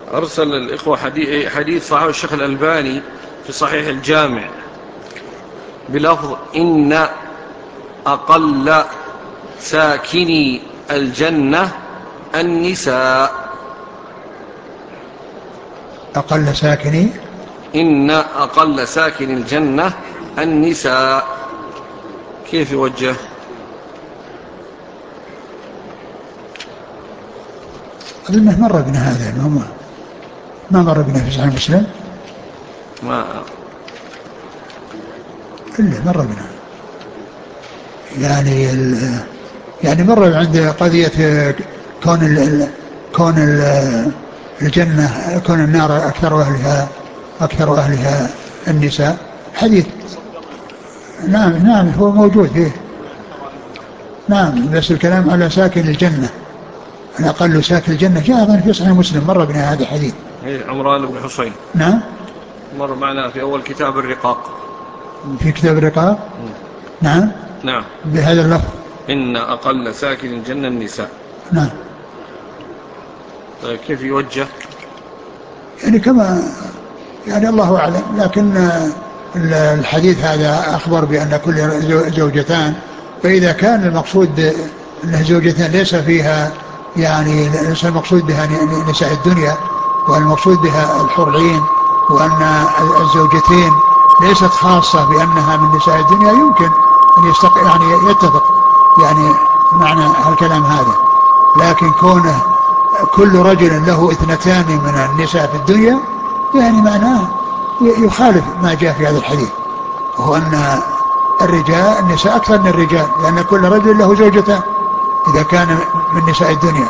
أرسل الإخوة حديث صحيح الشيخ الألباني في صحيح الجامع بلفظ إن أقل ساكني الجنة النساء. أقل ساكني، إن أقل ساكن الجنة النساء، كيف يوجه؟ أظنه مر بنا هذا، ما مر بنا في صحيح مسلم، ما إلا مر بنا يعني يعني مر عند قضية كون كون الجنة، كون النار أكثر أهلها النساء، حديث. نعم نعم هو موجود فيه، نعم، بس الكلام على ساكن الجنة، الأقل ساكن الجنة جاء أيضا في صحيح مسلم، مر بنا هذا الحديث. عمران بن حسين نعم مر معنا في أول كتاب الرقاق، في كتاب الرقاق، نعم نعم، بهذا اللفظ. إن أقل ساكن الجنة النساء. نعم طيب كيف يوجه؟ يعني كما يعني الله أعلم، لكن الحديث هذا أخبر بأن كل زوجتان، فإذا كان المقصود أن زوجتان ليس فيها يعني ليس المقصود بها نساء الدنيا، والمقصود بها الحور العين، وأن الزوجتين ليست خاصة بأنها من نساء الدنيا، يمكن أن يعني يتفق يعني معنى الكلام هذا. لكن كونه كل رجل له اثنتان من النساء في الدنيا، يعني معناه يخالف ما جاء في هذا الحديث، وهو أن النساء أكثر من الرجال، لأن كل رجل له زوجتان إذا كان من نساء الدنيا.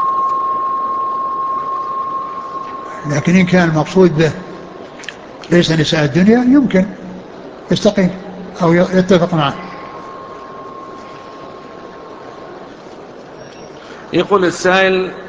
لكن إن كان المقصود به ليس نساء الدنيا، يمكن يستقيم أو يتفق معه. يقول السائل: